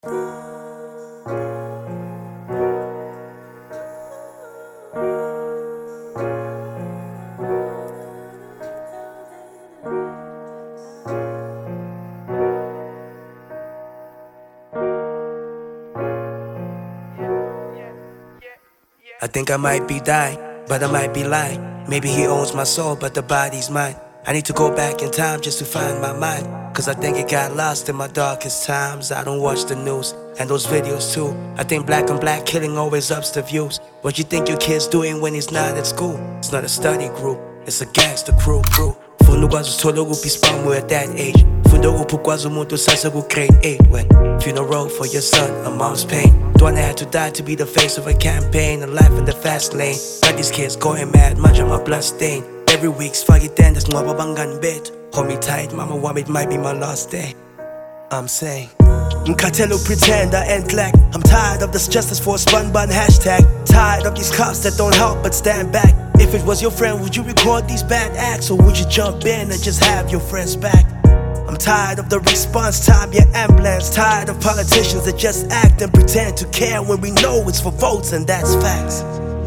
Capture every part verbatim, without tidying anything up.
I think I might be dying, but I might be lying. Maybe he owns my soul, but the body's mine. I need to go back in time just to find my mind, cause I think it got lost in my darkest times. I don't watch the news, and those videos too. I think black on black killing always ups the views. What you think your kid's doing when he's not at school? It's not a study group, it's a gangster crew, crew. Fundo kwazo solo kupispam, we're at that age. Fundo upukwazo muntu sasa ku grade eight. When funeral for your son, a mom's pain. Dwana had to die to be the face of a campaign. A life in the fast lane. Got these kids going mad, much of my blood stain. Every week's fuck it then, that's mwababangan bit. Hold me tight, mama, why it might be my last day. I'm saying Mkatelo pretend I ain't black. I'm tired of this justice for a spun bun hashtag. Tired of these cops that don't help but stand back. If it was your friend, would you record these bad acts? Or would you jump in and just have your friends back? I'm tired of the response time, your ambulance. Tired of politicians that just act and pretend to care when we know it's for votes and that's facts.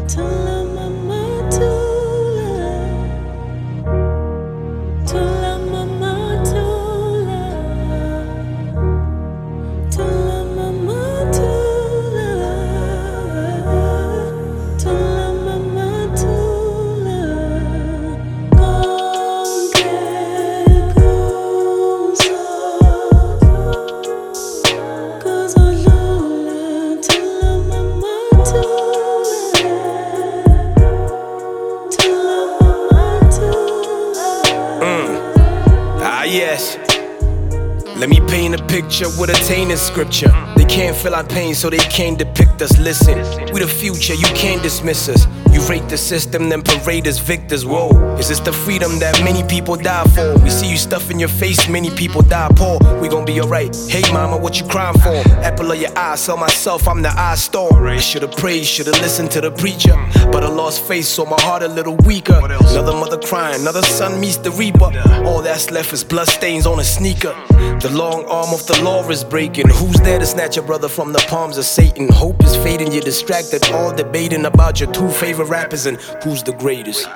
Yes, let me paint a picture with a tainted scripture. They can't feel our pain, so they can't depict us. Listen, we the future, you can't dismiss us. You rate the system, then parade as victors. Whoa, is this the freedom that many people die for? We see you stuffing your face, many people die poor. We gon' be alright. Hey mama, what you crying for? Apple of your eye, saw myself, I'm the eye store. I should've prayed, should've listened to the preacher, but I lost faith, so my heart a little weaker. Another mother crying, another son meets the reaper. All that's left is blood stains on a sneaker. The long arm of the law is breaking. Who's there to snatch your brother from the palms of Satan? Hope is fading, you're distracted, all debating about your two favorite rappers and who's the greatest.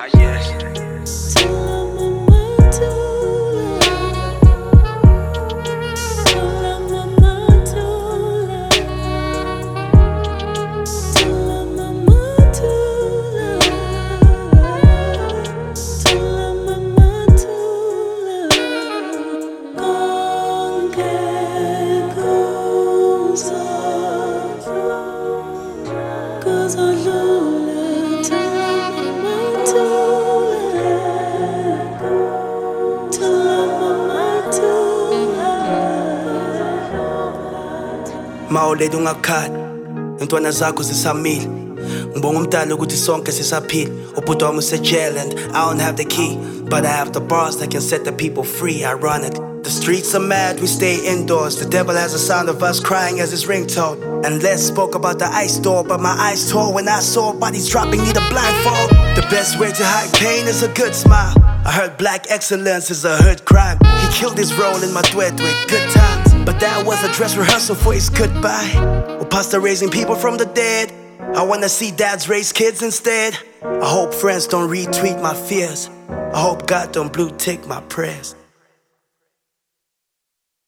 Mawuletha ungakhala, intwana zakho zisamile. Ngibonga umdali ukuthi sonke sisaphila. Ubhuti wami use-jail and I don't have the key, but I have the bars that can set the people free. Ironic, the streets are mad, we stay indoors. The devil has a sound of us crying as his ringtone. And Les spoke about the ice door, but my eyes tore when I saw bodies dropping, need a blindfold. The best way to hide pain is a good smile. I heard black excellence is a hood crime. He killed his role in my duet with good times, but that was a dress rehearsal for his goodbye. Or pastor raising people from the dead. I wanna see dads raise kids instead. I hope friends don't retweet my fears. I hope God don't blue tick my prayers.